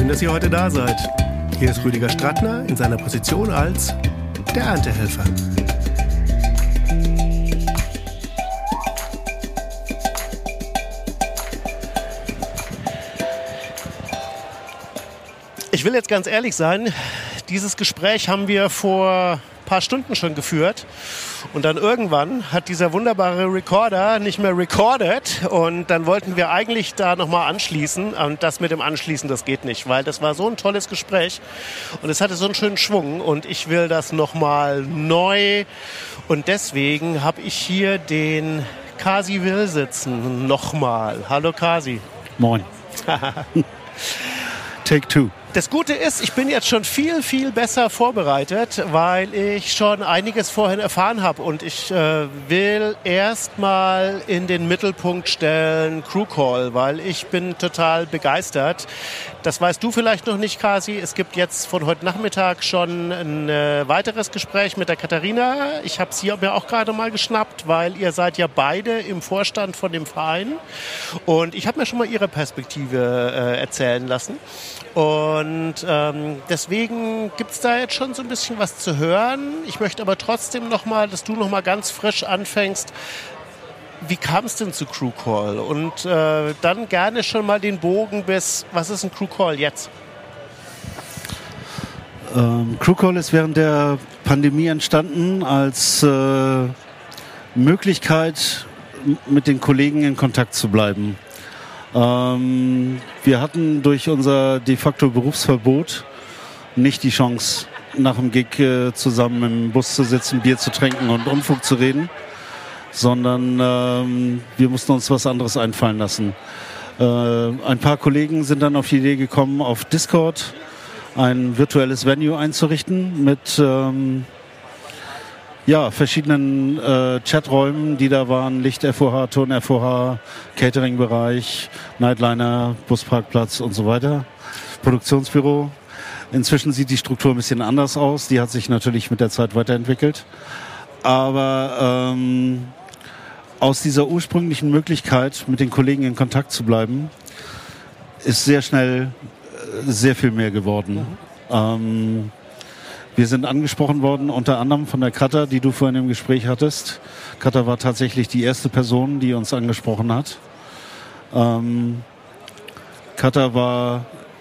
Schön, dass ihr heute da seid. Hier ist Rüdiger Strattner in seiner Position als der Erntehelfer. Ich will jetzt ganz ehrlich sein, dieses Gespräch haben wir vor ein paar Stunden schon geführt und dann irgendwann hat dieser wunderbare Recorder nicht mehr recorded und dann wollten wir eigentlich da nochmal anschließen und das mit dem Anschließen, das geht nicht, weil das war so ein tolles Gespräch und es hatte so einen schönen Schwung und ich will das nochmal neu und deswegen habe ich hier den Kasi Will sitzen, nochmal. Hallo Kasi. Moin. Take two. Das Gute ist, ich bin jetzt schon viel, viel besser vorbereitet, weil ich schon einiges vorhin erfahren habe. Und ich will erstmal in den Mittelpunkt stellen Crew Call, weil ich bin total begeistert. Das weißt du vielleicht noch nicht, Kasi. Es gibt jetzt von heute Nachmittag schon ein weiteres Gespräch mit der Katharina. Ich habe sie mir auch gerade mal geschnappt, weil ihr seid ja beide im Vorstand von dem Verein. Und ich habe mir schon mal ihre Perspektive erzählen lassen. Und deswegen gibt es da jetzt schon so ein bisschen was zu hören. Ich möchte aber trotzdem nochmal, dass du nochmal ganz frisch anfängst. Wie kam es denn zu Crew Call? Und dann gerne schon mal den Bogen bis, was ist ein Crew Call jetzt? Crew Call ist während der Pandemie entstanden als Möglichkeit, mit den Kollegen in Kontakt zu bleiben. Wir hatten durch unser de facto Berufsverbot nicht die Chance, nach dem Gig zusammen im Bus zu sitzen, Bier zu trinken und Unfug zu reden, sondern wir mussten uns was anderes einfallen lassen. Ein paar Kollegen sind dann auf die Idee gekommen, auf Discord ein virtuelles Venue einzurichten mit verschiedenen Chaträumen, die da waren, Licht-FOH, Ton-FOH, Catering-Bereich, Nightliner, Busparkplatz und so weiter, Produktionsbüro. Inzwischen sieht die Struktur ein bisschen anders aus, die hat sich natürlich mit der Zeit weiterentwickelt. Aber aus dieser ursprünglichen Möglichkeit, mit den Kollegen in Kontakt zu bleiben, ist sehr schnell sehr viel mehr geworden. Wir sind angesprochen worden, unter anderem von der Katha, die du vorhin im Gespräch hattest. Katha war tatsächlich die erste Person, die uns angesprochen hat. Katha war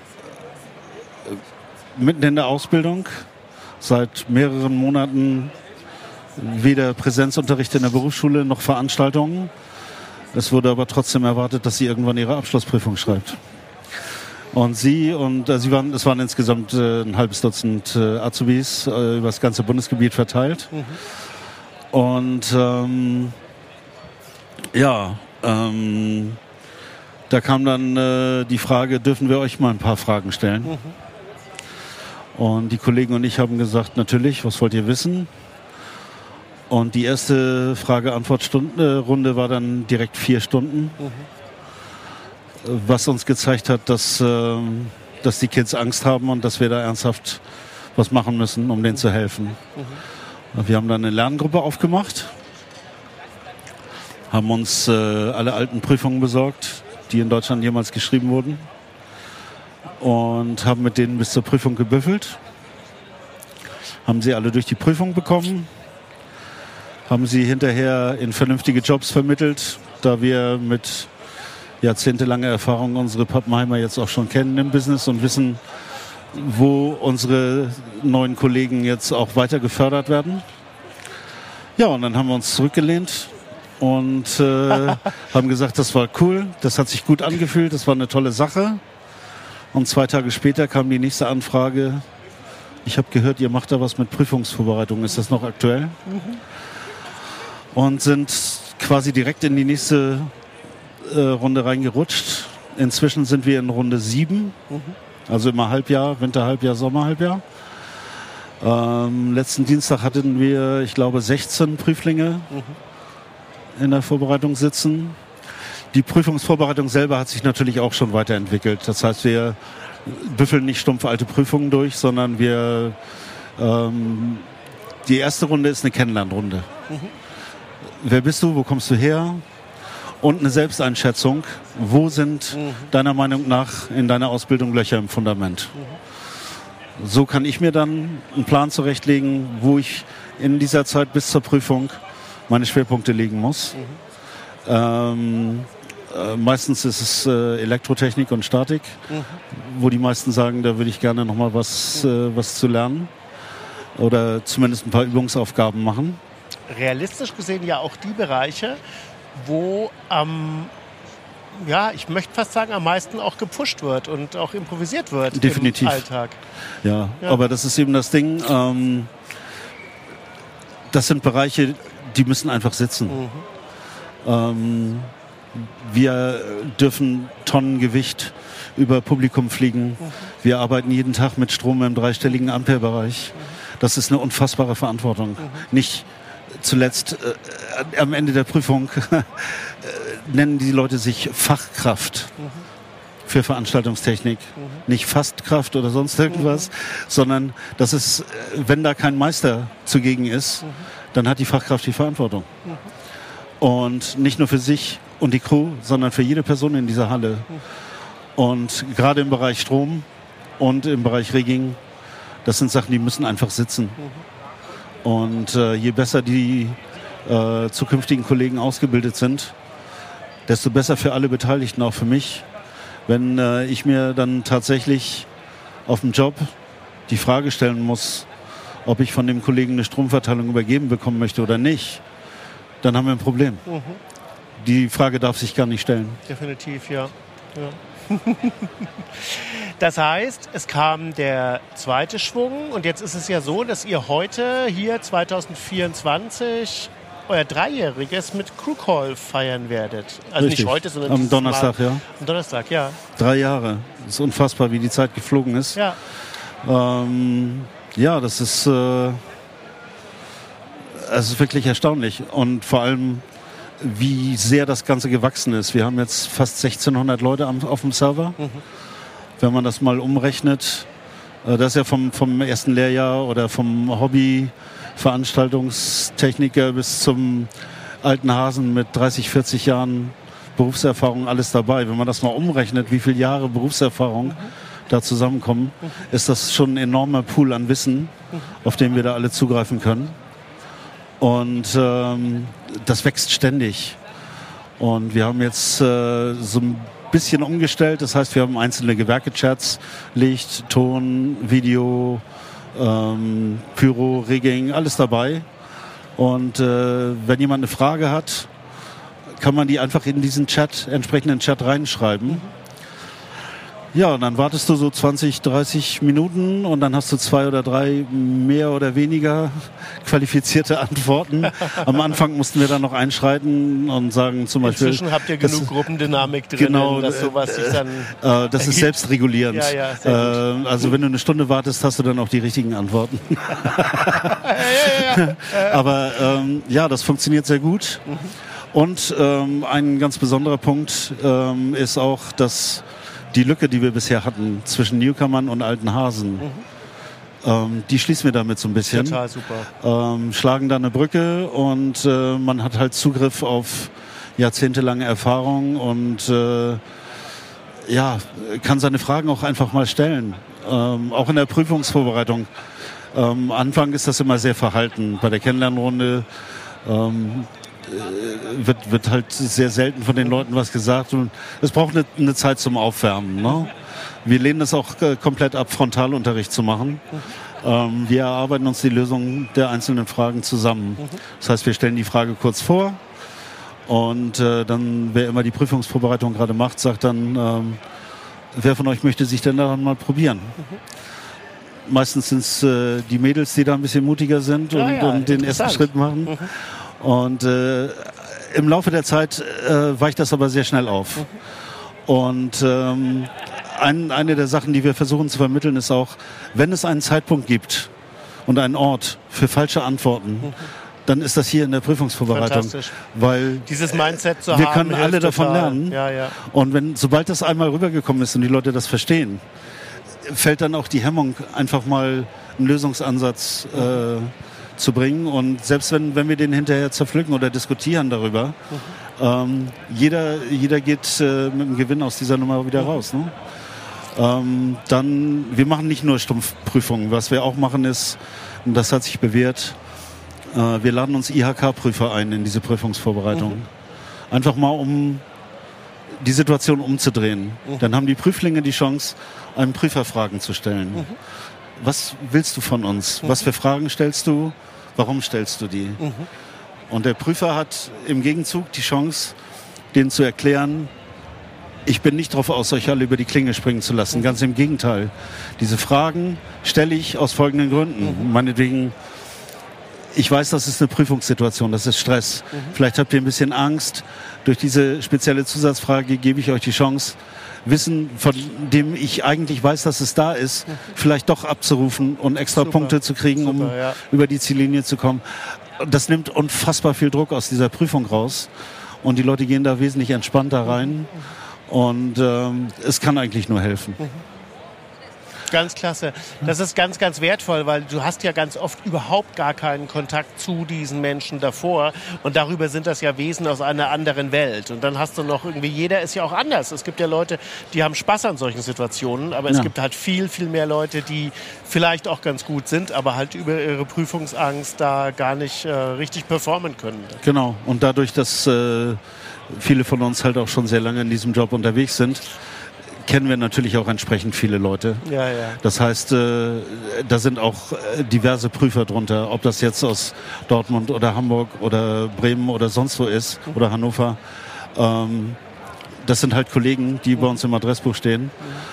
mitten in der Ausbildung, seit mehreren Monaten weder Präsenzunterricht in der Berufsschule noch Veranstaltungen. Es wurde aber trotzdem erwartet, dass sie irgendwann ihre Abschlussprüfung schreibt. Und es waren insgesamt ein halbes Dutzend Azubis über das ganze Bundesgebiet verteilt. Und da kam dann die Frage, dürfen wir euch mal ein paar Fragen stellen? Und die Kollegen und ich haben gesagt, natürlich, was wollt ihr wissen? Und die erste Frage-Antwort-Runde war dann direkt 4 Stunden. Was uns gezeigt hat, dass die Kids Angst haben und dass wir da ernsthaft was machen müssen, um denen zu helfen. Wir haben dann eine Lerngruppe aufgemacht, haben uns alle alten Prüfungen besorgt, die in Deutschland jemals geschrieben wurden und haben mit denen bis zur Prüfung gebüffelt, haben sie alle durch die Prüfung bekommen, haben sie hinterher in vernünftige Jobs vermittelt, da wir mit jahrzehntelanger Erfahrung unsere Pappenheimer jetzt auch schon kennen im Business und wissen, wo unsere neuen Kollegen jetzt auch weiter gefördert werden. Ja, und dann haben wir uns zurückgelehnt und haben gesagt, das war cool, das hat sich gut angefühlt, das war eine tolle Sache. Und 2 Tage später kam die nächste Anfrage. Ich habe gehört, ihr macht da was mit Prüfungsvorbereitung. Ist das noch aktuell? Und sind quasi direkt in die nächste Runde reingerutscht. Inzwischen sind wir in Runde 7, also immer Halbjahr, Winterhalbjahr, Sommerhalbjahr. Letzten Dienstag hatten wir, ich glaube, 16 Prüflinge in der Vorbereitung sitzen. Die Prüfungsvorbereitung selber hat sich natürlich auch schon weiterentwickelt. Das heißt, wir büffeln nicht stumpf alte Prüfungen durch, sondern die erste Runde ist eine Kennenlernrunde. Wer bist du? Wo kommst du her? und eine Selbsteinschätzung. Wo sind deiner Meinung nach in deiner Ausbildung Löcher im Fundament? So kann ich mir dann einen Plan zurechtlegen, wo ich in dieser Zeit bis zur Prüfung meine Schwerpunkte legen muss. Meistens ist es Elektrotechnik und Statik, wo die meisten sagen, da würde ich gerne nochmal was zu lernen oder zumindest ein paar Übungsaufgaben machen. Realistisch gesehen ja auch die Bereiche, wo ich möchte fast sagen, am meisten auch gepusht wird und auch improvisiert wird. Definitiv. Im Alltag. Ja, aber das ist eben das Ding, das sind Bereiche, die müssen einfach sitzen. Wir dürfen Tonnen Gewicht über Publikum fliegen. Wir arbeiten jeden Tag mit Strom im dreistelligen Amperebereich. Das ist eine unfassbare Verantwortung. Nicht zuletzt am Ende der Prüfung nennen die Leute sich Fachkraft für Veranstaltungstechnik. Nicht Fastkraft oder sonst irgendwas, sondern das ist, wenn da kein Meister zugegen ist, dann hat die Fachkraft die Verantwortung. Und nicht nur für sich und die Crew, sondern für jede Person in dieser Halle. Und gerade im Bereich Strom und im Bereich Rigging, das sind Sachen, die müssen einfach sitzen. Und je besser die zukünftigen Kollegen ausgebildet sind, desto besser für alle Beteiligten, auch für mich. Wenn ich mir dann tatsächlich auf dem Job die Frage stellen muss, ob ich von dem Kollegen eine Stromverteilung übergeben bekommen möchte oder nicht, dann haben wir ein Problem. Die Frage darf sich gar nicht stellen. Definitiv, ja. Das heißt, es kam der zweite Schwung und jetzt ist es ja so, dass ihr heute hier 2024 euer Dreijähriges mit Crew Call feiern werdet. Also Richtig. Nicht heute, sondern am Donnerstag, Mal. Am Donnerstag, ja. 3 Jahre. Das ist unfassbar, wie die Zeit geflogen ist. Ja. Das ist wirklich erstaunlich. Und vor allem, wie sehr das Ganze gewachsen ist. Wir haben jetzt fast 1600 Leute auf dem Server. Wenn man das mal umrechnet, das ist ja vom ersten Lehrjahr oder vom Hobby-Veranstaltungstechniker bis zum alten Hasen mit 30, 40 Jahren Berufserfahrung, alles dabei. Wenn man das mal umrechnet, wie viele Jahre Berufserfahrung da zusammenkommen, ist das schon ein enormer Pool an Wissen, auf den wir da alle zugreifen können. Und das wächst ständig. Und wir haben jetzt so ein bisschen umgestellt. Das heißt, wir haben einzelne Gewerke-Chats, Licht, Ton, Video, Pyro, Rigging, alles dabei. Und wenn jemand eine Frage hat, kann man die einfach in diesen entsprechenden Chat reinschreiben. Ja, und dann wartest du so 20, 30 Minuten und dann hast du 2 oder 3 mehr oder weniger qualifizierte Antworten. Am Anfang mussten wir dann noch einschreiten und sagen zum Beispiel... Inzwischen habt ihr genug Gruppendynamik drin, genau, dass sowas sich dann... das ist selbstregulierend. Ja, sehr gut. Also wenn du eine Stunde wartest, hast du dann auch die richtigen Antworten. Aber das funktioniert sehr gut. Und ein ganz besonderer Punkt ist auch, dass die Lücke, die wir bisher hatten zwischen Newcomern und alten Hasen, die schließen wir damit so ein bisschen. Total super. Schlagen da eine Brücke und man hat halt Zugriff auf jahrzehntelange Erfahrung und kann seine Fragen auch einfach mal stellen. Auch in der Prüfungsvorbereitung. Anfang ist das immer sehr verhalten. Bei der Kennenlernrunde wird halt sehr selten von den Leuten was gesagt und es braucht eine Zeit zum Aufwärmen. Ne? Wir lehnen es auch komplett ab, Frontalunterricht zu machen. Wir erarbeiten uns die Lösung der einzelnen Fragen zusammen. Das heißt, wir stellen die Frage kurz vor und dann, wer immer die Prüfungsvorbereitung gerade macht, sagt dann, wer von euch möchte sich denn daran mal probieren? Meistens sind es die Mädels, die da ein bisschen mutiger sind und den ersten Schritt machen. Und im Laufe der Zeit weicht das aber sehr schnell auf. Und eine der Sachen, die wir versuchen zu vermitteln, ist auch, wenn es einen Zeitpunkt gibt und einen Ort für falsche Antworten, dann ist das hier in der Prüfungsvorbereitung. Fantastisch. Weil dieses Mindset zu haben, wir können alle davon lernen. Ja, ja. Und sobald das einmal rübergekommen ist und die Leute das verstehen, fällt dann auch die Hemmung, einfach mal einen Lösungsansatz zu bringen. Und selbst wenn wir den hinterher zerpflücken oder diskutieren darüber, Jeder geht mit einem Gewinn aus dieser Nummer wieder raus. Ne? Wir machen nicht nur Stumpfprüfungen. Was wir auch machen ist, und das hat sich bewährt, wir laden uns IHK-Prüfer ein in diese Prüfungsvorbereitung. Einfach mal, um die Situation umzudrehen. Dann haben die Prüflinge die Chance, einem Prüfer Fragen zu stellen. Was willst du von uns? Was für Fragen stellst du? Warum stellst du die? Und der Prüfer hat im Gegenzug die Chance, denen zu erklären, ich bin nicht darauf aus, euch alle über die Klinge springen zu lassen. Ganz im Gegenteil. Diese Fragen stelle ich aus folgenden Gründen. Meinetwegen, ich weiß, das ist eine Prüfungssituation, das ist Stress. Vielleicht habt ihr ein bisschen Angst. Durch diese spezielle Zusatzfrage gebe ich euch die Chance, Wissen, von dem ich eigentlich weiß, dass es da ist, vielleicht doch abzurufen und extra Punkte zu kriegen, um über die Ziellinie zu kommen. Das nimmt unfassbar viel Druck aus dieser Prüfung raus. Und die Leute gehen da wesentlich entspannter rein. Und es kann eigentlich nur helfen. Ganz klasse. Das ist ganz, ganz wertvoll, weil du hast ja ganz oft überhaupt gar keinen Kontakt zu diesen Menschen davor. Und darüber sind das ja Wesen aus einer anderen Welt. Und dann hast du noch irgendwie, jeder ist ja auch anders. Es gibt ja Leute, die haben Spaß an solchen Situationen, aber es gibt halt viel, viel mehr Leute, die vielleicht auch ganz gut sind, aber halt über ihre Prüfungsangst da gar nicht richtig performen können. Genau. Und dadurch, dass viele von uns halt auch schon sehr lange in diesem Job unterwegs sind, kennen wir natürlich auch entsprechend viele Leute. Ja. Das heißt, da sind auch diverse Prüfer drunter, ob das jetzt aus Dortmund oder Hamburg oder Bremen oder sonst wo ist oder Hannover. Das sind halt Kollegen, die bei uns im Adressbuch stehen.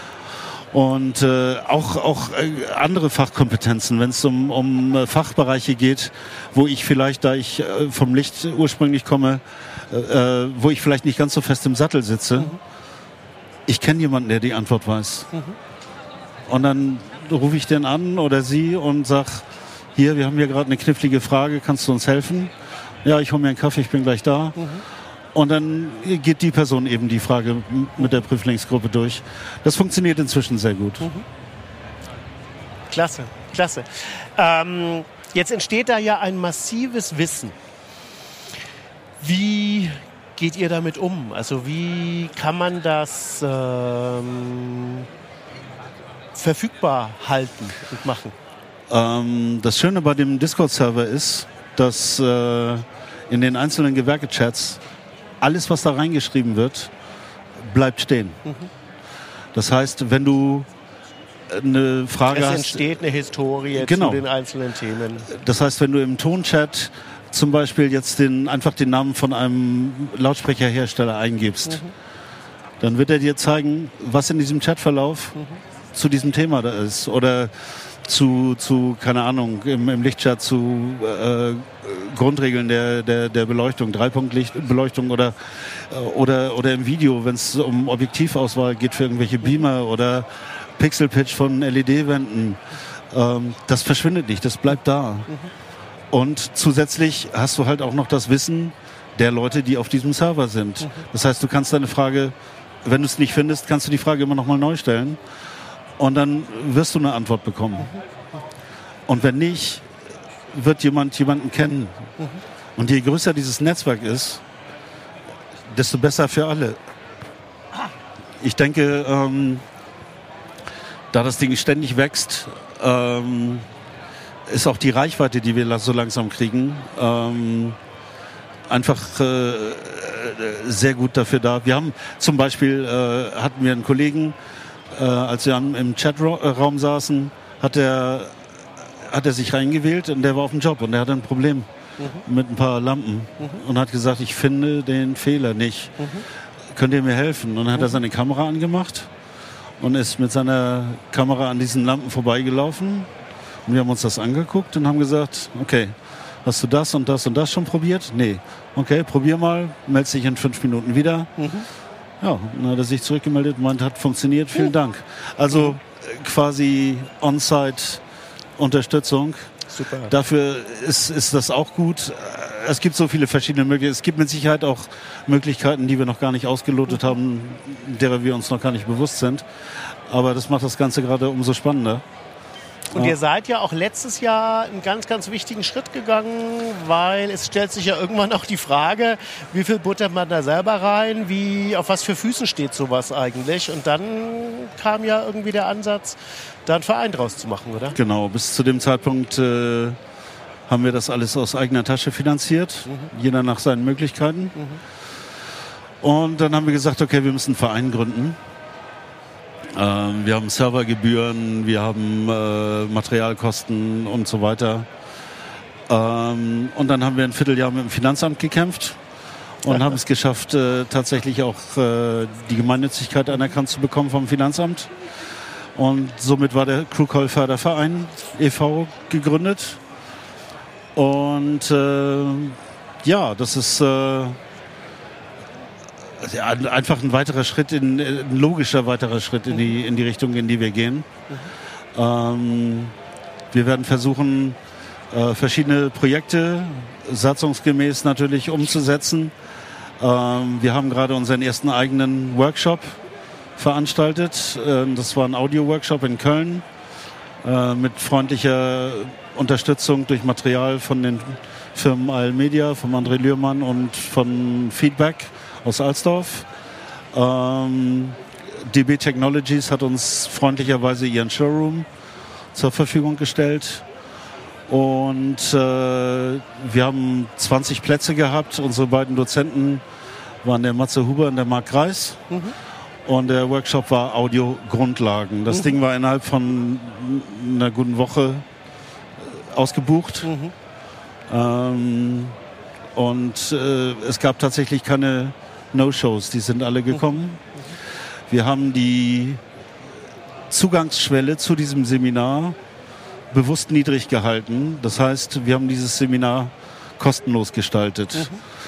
Und auch andere Fachkompetenzen, wenn es um Fachbereiche geht, wo ich vielleicht, da ich vom Licht ursprünglich komme, wo ich vielleicht nicht ganz so fest im Sattel sitze, ich kenne jemanden, der die Antwort weiß. Und dann rufe ich den an oder sie und sag, hier, wir haben hier gerade eine knifflige Frage, kannst du uns helfen? Ja, ich hole mir einen Kaffee, ich bin gleich da. Und dann geht die Person eben die Frage mit der Prüflingsgruppe durch. Das funktioniert inzwischen sehr gut. Klasse. Jetzt entsteht da ja ein massives Wissen. Wie geht ihr damit um? Also wie kann man das verfügbar halten und machen? Das Schöne bei dem Discord-Server ist, dass in den einzelnen Gewerke-Chats alles, was da reingeschrieben wird, bleibt stehen. Das heißt, wenn du eine Frage hast... Es entsteht eine Historie zu den einzelnen Themen. Das heißt, wenn du im Tonchat zum Beispiel jetzt einfach den Namen von einem Lautsprecherhersteller eingibst, dann wird er dir zeigen, was in diesem Chatverlauf zu diesem Thema da ist. Oder zu keine Ahnung, im Lichtchat zu Grundregeln der Beleuchtung, Dreipunktlichtbeleuchtung oder im Video, wenn es um Objektivauswahl geht für irgendwelche Beamer oder Pixelpitch von LED-Wänden. Das verschwindet nicht, das bleibt da. Und zusätzlich hast du halt auch noch das Wissen der Leute, die auf diesem Server sind. Das heißt, du kannst deine Frage, wenn du es nicht findest, kannst du die Frage immer noch mal neu stellen. Und dann wirst du eine Antwort bekommen. Und wenn nicht, wird jemanden kennen. Und je größer dieses Netzwerk ist, desto besser für alle. Ich denke, da das Ding ständig wächst, ist auch die Reichweite, die wir so langsam kriegen, einfach sehr gut dafür da. Wir haben zum Beispiel, hatten wir einen Kollegen, als wir im Chatraum saßen, hat er sich reingewählt und der war auf dem Job und der hatte ein Problem mit ein paar Lampen und hat gesagt, ich finde den Fehler nicht. Könnt ihr mir helfen? Und dann hat er seine Kamera angemacht und ist mit seiner Kamera an diesen Lampen vorbeigelaufen. Und wir haben uns das angeguckt und haben gesagt, okay, hast du das und das und das schon probiert? Nee. Okay, probier mal, melde dich in 5 Minuten wieder. Ja, dann hat er sich zurückgemeldet und meint, hat funktioniert, vielen Dank. Also quasi On-Site-Unterstützung. Super. Dafür ist das auch gut. Es gibt so viele verschiedene Möglichkeiten. Es gibt mit Sicherheit auch Möglichkeiten, die wir noch gar nicht ausgelotet haben, derer wir uns noch gar nicht bewusst sind. Aber das macht das Ganze gerade umso spannender. Und ihr seid ja auch letztes Jahr einen ganz, ganz wichtigen Schritt gegangen, weil es stellt sich ja irgendwann auch die Frage, wie viel buttert man da selber rein, auf was für Füßen steht sowas eigentlich? Und dann kam ja irgendwie der Ansatz, da einen Verein draus zu machen, oder? Genau, bis zu dem Zeitpunkt haben wir das alles aus eigener Tasche finanziert, jeder nach seinen Möglichkeiten. Und dann haben wir gesagt, okay, wir müssen einen Verein gründen. Wir haben Servergebühren, wir haben Materialkosten und so weiter. Und dann haben wir ein Vierteljahr mit dem Finanzamt gekämpft und haben es geschafft, tatsächlich auch die Gemeinnützigkeit anerkannt zu bekommen vom Finanzamt. Und somit war der Krugholl Förderverein e.V. gegründet. Und das ist einfach ein weiterer Schritt, ein logischer weiterer Schritt in die Richtung, in die wir gehen. Wir werden versuchen, verschiedene Projekte satzungsgemäß natürlich umzusetzen. Wir haben gerade unseren ersten eigenen Workshop veranstaltet. Das war ein Audio-Workshop in Köln mit freundlicher Unterstützung durch Material von den Firmen AL Media, von André Lührmann und von Feedback aus Alsdorf. DB Technologies hat uns freundlicherweise ihren Showroom zur Verfügung gestellt. Und wir haben 20 Plätze gehabt. Unsere beiden Dozenten waren der Matze Huber und der Marc Greis. Und der Workshop war Audio-Grundlagen. Das Ding war innerhalb von einer guten Woche ausgebucht. Und es gab tatsächlich keine No-Shows, die sind alle gekommen. Wir haben die Zugangsschwelle zu diesem Seminar bewusst niedrig gehalten. Das heißt, wir haben dieses Seminar kostenlos gestaltet.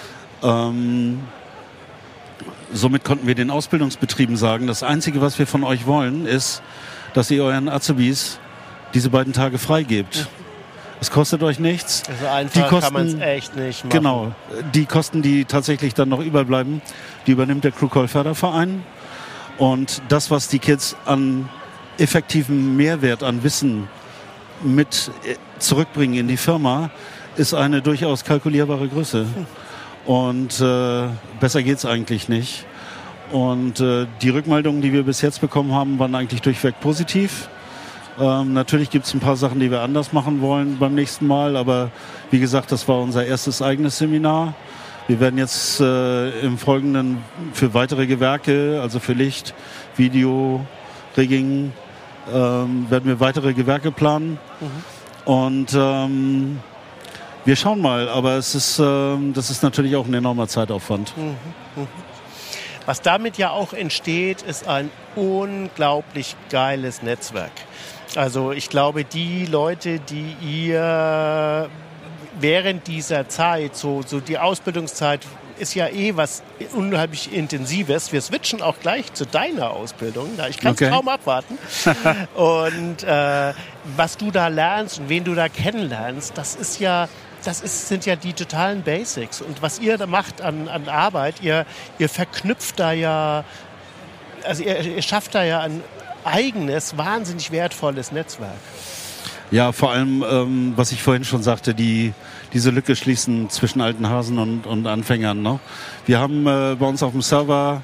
Somit konnten wir den Ausbildungsbetrieben sagen, das Einzige, was wir von euch wollen, ist, dass ihr euren Azubis diese beiden Tage freigebt. Es kostet euch nichts. Also einfach kann man es echt nicht machen. Genau. Die Kosten, die tatsächlich dann noch überbleiben, die übernimmt der Krugholl Förderverein. Und das, was die Kids an effektivem Mehrwert, an Wissen mit zurückbringen in die Firma, ist eine durchaus kalkulierbare Größe. Und besser geht's eigentlich nicht. Und die Rückmeldungen, die wir bis jetzt bekommen haben, waren eigentlich durchweg positiv. Natürlich gibt es ein paar Sachen, die wir anders machen wollen beim nächsten Mal, aber wie gesagt, das war unser erstes eigenes Seminar. Wir werden jetzt im Folgenden für weitere Gewerke, also für Licht, Video, Rigging, werden wir weitere Gewerke planen. Und wir schauen mal, aber das ist natürlich auch ein enormer Zeitaufwand. Was damit ja auch entsteht, ist ein unglaublich geiles Netzwerk. Also ich glaube, die Leute, die ihr während dieser Zeit, so die Ausbildungszeit ist ja was unheimlich Intensives. Wir switchen auch gleich zu deiner Ausbildung. Ich kann es kaum abwarten. Und was du da lernst und wen du da kennenlernst, sind ja die totalen Basics. Und was ihr da macht an Arbeit, ihr verknüpft da ja, also ihr schafft da ja ein eigenes, wahnsinnig wertvolles Netzwerk. Ja, vor allem, was ich vorhin schon sagte, diese Lücke schließen zwischen alten Hasen und Anfängern. Ne? Wir haben bei uns auf dem Server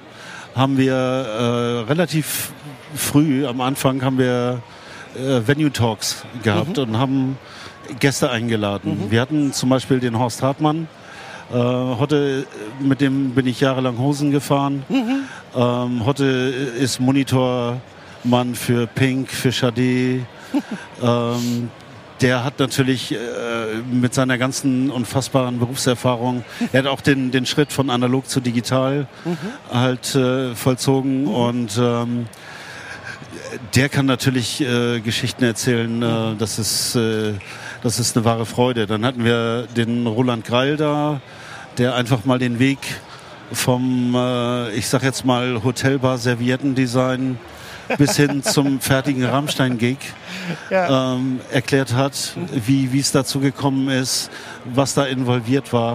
relativ früh am Anfang haben wir Venue Talks gehabt und haben Gäste eingeladen. Wir hatten zum Beispiel den Horst Hartmann. Hotte, mit dem bin ich jahrelang Hosen gefahren. Hotte ist Monitormann für Pink, für Sade. Der hat natürlich mit seiner ganzen unfassbaren Berufserfahrung, er hat auch den Schritt von analog zu digital halt vollzogen und der kann natürlich Geschichten erzählen, das ist eine wahre Freude. Dann hatten wir den Roland Greil da, der einfach mal den Weg vom, ich sag jetzt mal, Hotelbar Serviettendesign bis hin zum fertigen Rammstein-Gig erklärt hat, wie es dazu gekommen ist, was da involviert war.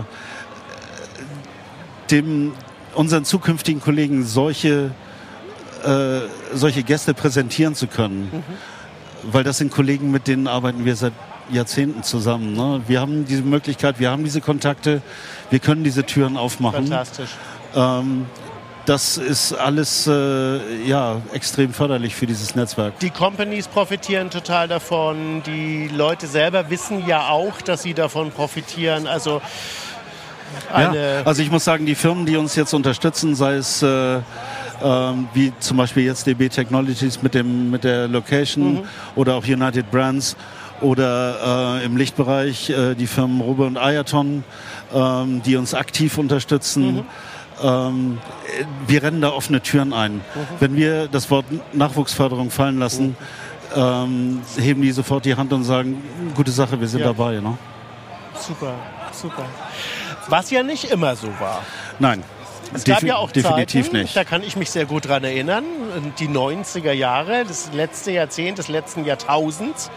Unseren zukünftigen Kollegen solche Gäste präsentieren zu können, weil das sind Kollegen, mit denen arbeiten wir seit Jahrzehnten zusammen. Ne? Wir haben diese Möglichkeit, wir haben diese Kontakte, wir können diese Türen aufmachen. Fantastisch. Das ist alles extrem förderlich für dieses Netzwerk. Die Companies profitieren total davon. Die Leute selber wissen ja auch, dass sie davon profitieren. Also ich muss sagen, die Firmen, die uns jetzt unterstützen, sei es wie zum Beispiel jetzt DB Technologies mit der Location oder auch United Brands oder im Lichtbereich die Firmen Robe und Ayaton, die uns aktiv unterstützen. Wir rennen da offene Türen ein. Wenn wir das Wort Nachwuchsförderung fallen lassen, heben die sofort die Hand und sagen, gute Sache, wir sind dabei. Ne? Super, super. Was ja nicht immer so war. Nein, es gab ja auch definitiv Zeiten, nicht. Da kann ich mich sehr gut dran erinnern, die 90er Jahre, das letzte Jahrzehnt des letzten Jahrtausends,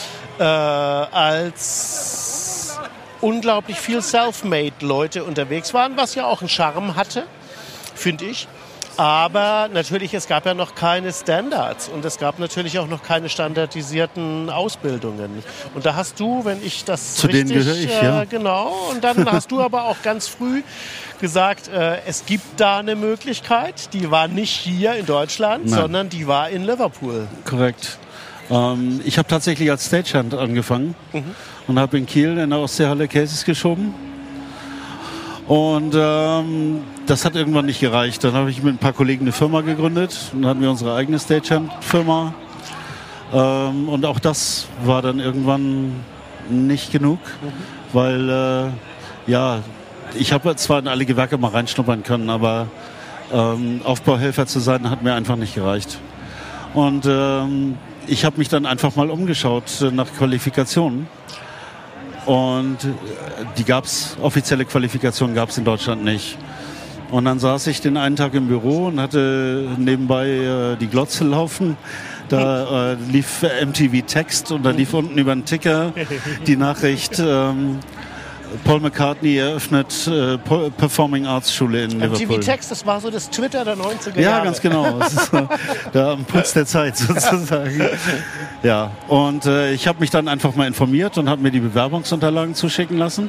als unglaublich viel Selfmade-Leute unterwegs waren, was ja auch einen Charme hatte, finde ich. Aber natürlich, es gab ja noch keine Standards und es gab natürlich auch noch keine standardisierten Ausbildungen. Und da hast du, wenn ich das zu richtig... denen gehöre ich, ja. Genau. Und dann hast du aber auch ganz früh gesagt, es gibt da eine Möglichkeit, die war nicht hier in Deutschland, sondern die war in Liverpool. Korrekt. Ich habe tatsächlich als Stagehand angefangen und habe in Kiel in der Ostseehalle Cases geschoben. Und das hat irgendwann nicht gereicht. Dann habe ich mit ein paar Kollegen eine Firma gegründet und hatten wir unsere eigene Stagehand-Firma. Und auch das war dann irgendwann nicht genug, weil ich habe zwar in alle Gewerke mal reinschnuppern können, aber Aufbauhelfer zu sein, hat mir einfach nicht gereicht. Und ich habe mich dann einfach mal umgeschaut nach Qualifikationen. Und die offizielle Qualifikation gab es in Deutschland nicht. Und dann saß ich den einen Tag im Büro und hatte nebenbei die Glotze laufen. Da lief MTV Text und da lief unten über den Ticker die Nachricht, Paul McCartney eröffnet Performing Arts Schule in Liverpool. MTV Text, das war so das Twitter der 90er Jahre. Ja, ganz genau. Das ist da am Puls der Zeit sozusagen. Ja, und ich habe mich dann einfach mal informiert und habe mir die Bewerbungsunterlagen zuschicken lassen.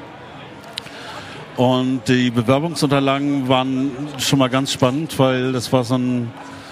Und die Bewerbungsunterlagen waren schon mal ganz spannend, weil das war so ein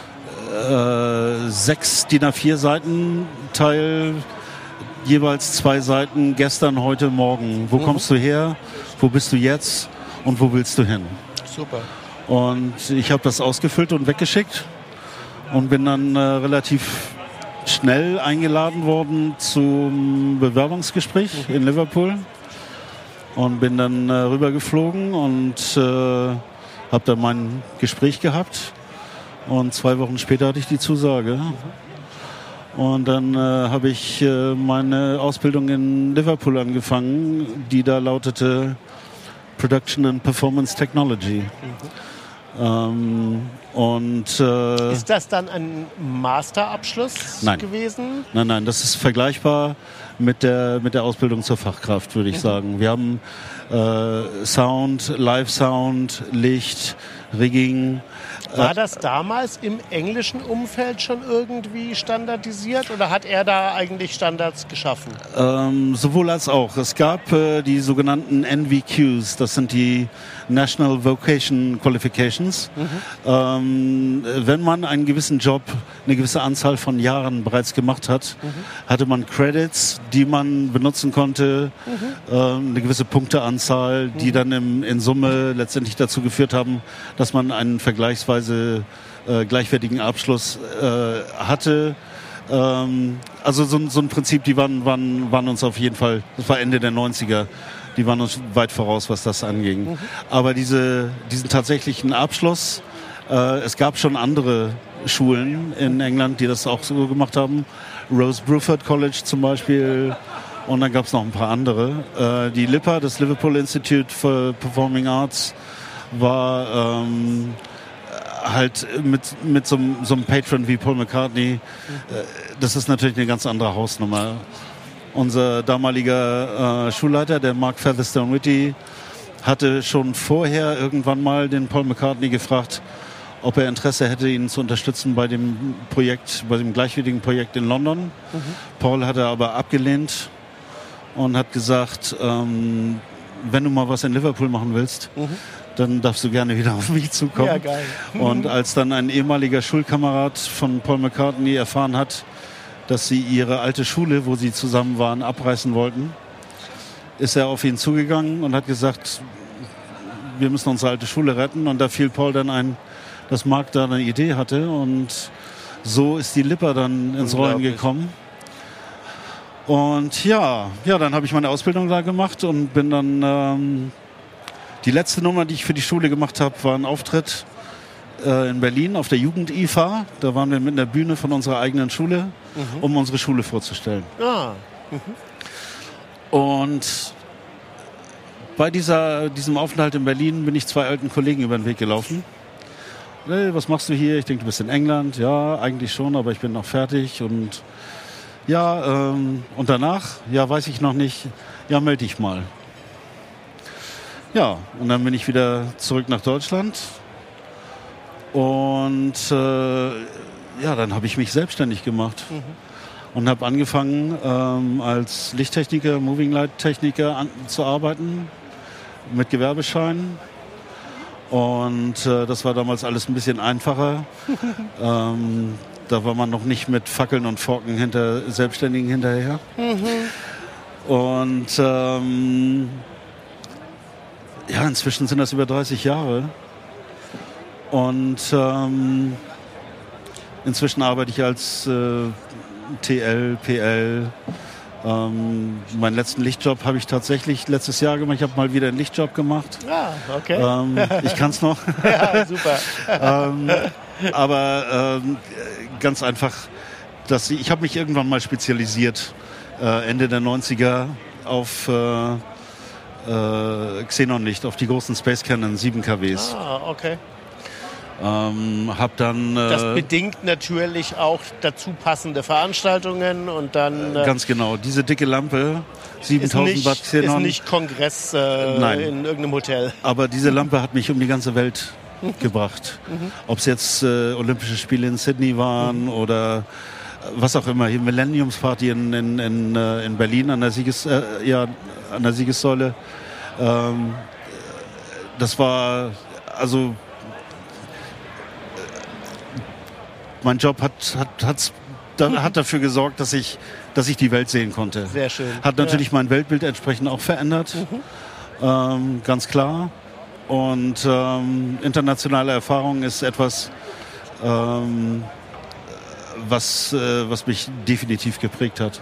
6 DIN A4 Seiten Teil, jeweils 2 Seiten, gestern, heute, morgen. Wo kommst du her? Wo bist du jetzt? Und wo willst du hin? Super. Und ich habe das ausgefüllt und weggeschickt und bin dann relativ schnell eingeladen worden zum Bewerbungsgespräch in Liverpool und bin dann rübergeflogen und habe dann mein Gespräch gehabt und 2 Wochen später hatte ich die Zusage. Und dann habe ich meine Ausbildung in Liverpool angefangen, die da lautete Production and Performance Technology. Ist das dann ein Masterabschluss gewesen? Nein, das ist vergleichbar mit der Ausbildung zur Fachkraft, würde ich sagen. Wir haben Sound, Live-Sound, Licht, Rigging. War das damals im englischen Umfeld schon irgendwie standardisiert oder hat er da eigentlich Standards geschaffen? Sowohl als auch. Es gab die sogenannten NVQs, das sind die National Vocation Qualifications. Wenn man einen gewissen Job, eine gewisse Anzahl von Jahren bereits gemacht hat, hatte man Credits, die man benutzen konnte, eine gewisse Punkteanzahl, die dann in Summe letztendlich dazu geführt haben, dass man einen vergleichsweise gleichwertigen Abschluss hatte. Also so ein Prinzip, die waren uns auf jeden Fall, das war Ende der 90er, die waren uns weit voraus, was das anging. Aber diesen tatsächlichen Abschluss, es gab schon andere Schulen in England, die das auch so gemacht haben. Rose Bruford College zum Beispiel. Und dann gab es noch ein paar andere. Die LIPA, das Liverpool Institute for Performing Arts, war halt mit so einem Patron wie Paul McCartney, das ist natürlich eine ganz andere Hausnummer. Unser damaliger Schulleiter, der Mark Featherstone Whitty, hatte schon vorher irgendwann mal den Paul McCartney gefragt, ob er Interesse hätte, ihn zu unterstützen bei dem Projekt, bei dem gleichwertigen Projekt in London. Paul hatte aber abgelehnt und hat gesagt, wenn du mal was in Liverpool machen willst, dann darfst du gerne wieder auf mich zukommen. Ja, geil. Und als dann ein ehemaliger Schulkamerad von Paul McCartney erfahren hat, dass sie ihre alte Schule, wo sie zusammen waren, abreißen wollten, ist er auf ihn zugegangen und hat gesagt, wir müssen unsere alte Schule retten. Und da fiel Paul dann ein, dass Mark da eine Idee hatte. Und so ist die Lipper dann ins Rollen gekommen. Und ja, dann habe ich meine Ausbildung da gemacht und bin dann... die letzte Nummer, die ich für die Schule gemacht habe, war ein Auftritt in Berlin auf der Jugend-IFA. Da waren wir mit einer Bühne von unserer eigenen Schule, um unsere Schule vorzustellen. Und bei diesem Aufenthalt in Berlin bin ich 2 alten Kollegen über den Weg gelaufen. Hey, was machst du hier? Ich denke, du bist in England. Ja, eigentlich schon, aber ich bin noch fertig. Und ja, und danach? Ja, weiß ich noch nicht. Ja, melde dich mal. Ja, und dann bin ich wieder zurück nach Deutschland und dann habe ich mich selbstständig gemacht und habe angefangen als Lichttechniker, Moving Light Techniker zu arbeiten mit Gewerbeschein und das war damals alles ein bisschen einfacher. Da war man noch nicht mit Fackeln und Forken hinter Selbstständigen hinterher. Und inzwischen sind das über 30 Jahre. Und inzwischen arbeite ich als TL, PL. Meinen letzten Lichtjob habe ich tatsächlich letztes Jahr gemacht. Ich habe mal wieder einen Lichtjob gemacht. Ah, okay. Ich kann es noch. Ja, super. Aber ganz einfach, ich habe mich irgendwann mal spezialisiert, Ende der 90er auf... Xenonlicht auf die großen Space Cannon 7 kWs. Ah, okay. Hab dann... das bedingt natürlich auch dazu passende Veranstaltungen und dann... ganz genau. Diese dicke Lampe, 7000 Watt Xenon. Ist nicht Kongress Nein. in irgendeinem Hotel. Aber diese Lampe hat mich um die ganze Welt gebracht. Ob es jetzt Olympische Spiele in Sydney waren oder was auch immer. Hier Millenniumsparty in Berlin an der Siegessäule. Das war, also mein Job hat dafür gesorgt, dass ich die Welt sehen konnte. Sehr schön. Hat natürlich mein Weltbild entsprechend auch verändert, ganz klar. Und internationale Erfahrung ist etwas, was mich definitiv geprägt hat.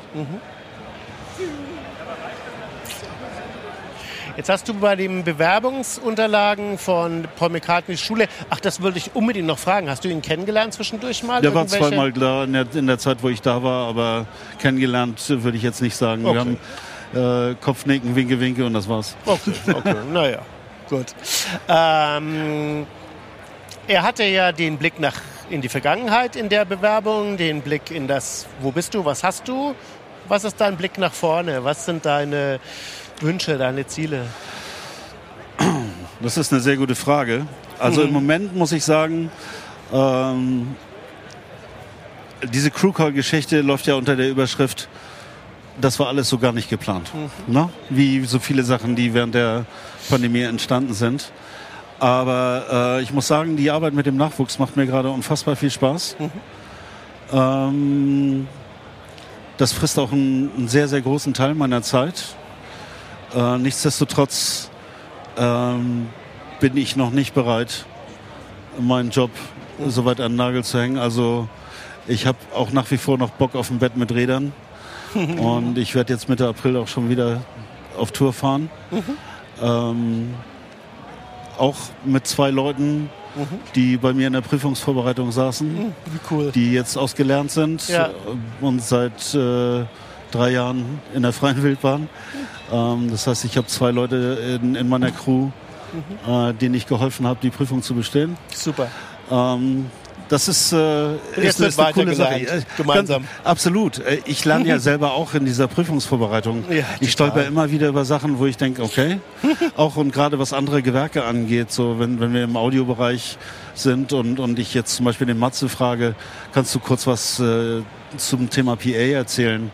Jetzt hast du bei den Bewerbungsunterlagen von Paul McCartneys Schule, das wollte ich unbedingt noch fragen, hast du ihn kennengelernt zwischendurch mal? Der war zweimal da in der Zeit, wo ich da war, aber kennengelernt würde ich jetzt nicht sagen. Okay. Wir haben Kopfnicken, Winke, Winke und das war's. Okay. Naja, gut. Er hatte ja den Blick in die Vergangenheit in der Bewerbung, den Blick in das, wo bist du, was hast du? Was ist dein Blick nach vorne? Was sind deine Wünsche, deine Ziele? Das ist eine sehr gute Frage. Also im Moment muss ich sagen, diese Crew-Call-Geschichte läuft ja unter der Überschrift, das war alles so gar nicht geplant. Ne? Wie so viele Sachen, die während der Pandemie entstanden sind. Aber ich muss sagen, die Arbeit mit dem Nachwuchs macht mir gerade unfassbar viel Spaß. Das frisst auch einen sehr, sehr großen Teil meiner Zeit. Nichtsdestotrotz bin ich noch nicht bereit, meinen Job so weit an den Nagel zu hängen. Also ich habe auch nach wie vor noch Bock auf ein Bett mit Rädern. Und ich werde jetzt Mitte April auch schon wieder auf Tour fahren. Auch mit 2 Leuten, die bei mir in der Prüfungsvorbereitung saßen, Wie cool. die jetzt ausgelernt sind und seit 3 Jahren in der freien Wildbahn. Das heißt, ich habe 2 Leute in meiner Crew, denen ich geholfen habe, die Prüfung zu bestehen. Super. Das ist, jetzt wird eine coole Sache. Gemeinsam. Absolut. Ich lerne ja selber auch in dieser Prüfungsvorbereitung. Ja, ich stolper immer wieder über Sachen, wo ich denke, okay, auch und gerade was andere Gewerke angeht, so wenn wir im Audiobereich sind und ich jetzt zum Beispiel den Matze frage, kannst du kurz was zum Thema PA erzählen?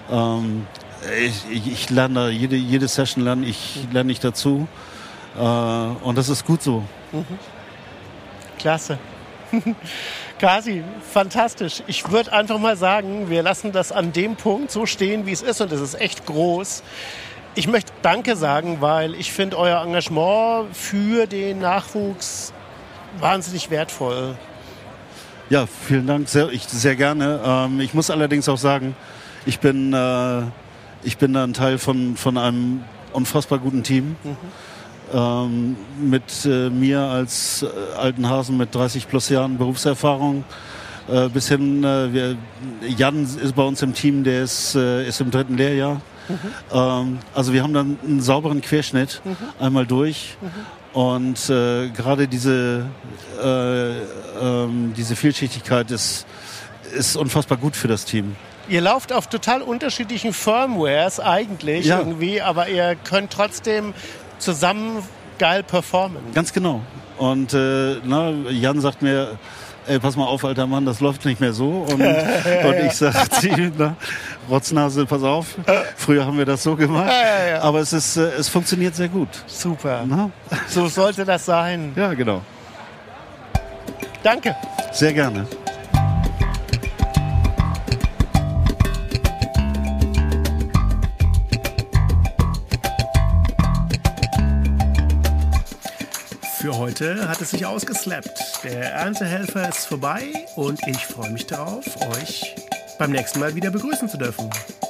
Ich lerne da, jede Session lerne ich dazu. Und das ist gut so. Klasse. Kasi, fantastisch. Ich würde einfach mal sagen, wir lassen das an dem Punkt so stehen, wie es ist, und es ist echt groß. Ich möchte Danke sagen, weil ich finde euer Engagement für den Nachwuchs wahnsinnig wertvoll. Ja, vielen Dank, sehr gerne. Ich muss allerdings auch sagen, ich bin da ein Teil von einem unfassbar guten Team. Mit mir als alten Hasen mit 30 plus Jahren Berufserfahrung bis hin, Jan ist bei uns im Team, der ist im 3. Lehrjahr. Also wir haben dann einen sauberen Querschnitt einmal durch und gerade diese Vielschichtigkeit ist unfassbar gut für das Team. Ihr lauft auf total unterschiedlichen Firmwares eigentlich irgendwie, aber ihr könnt trotzdem zusammen geil performen. Ganz genau. Und Jan sagt mir, ey, pass mal auf, alter Mann, das läuft nicht mehr so. Und ich sag, Rotznase, pass auf. Früher haben wir das so gemacht. Ja. Aber es funktioniert sehr gut. Super. Na? So sollte das sein. Ja, genau. Danke. Sehr gerne. Für heute hat es sich ausgeslappt. Der Erntehelfer ist vorbei und ich freue mich darauf, euch beim nächsten Mal wieder begrüßen zu dürfen.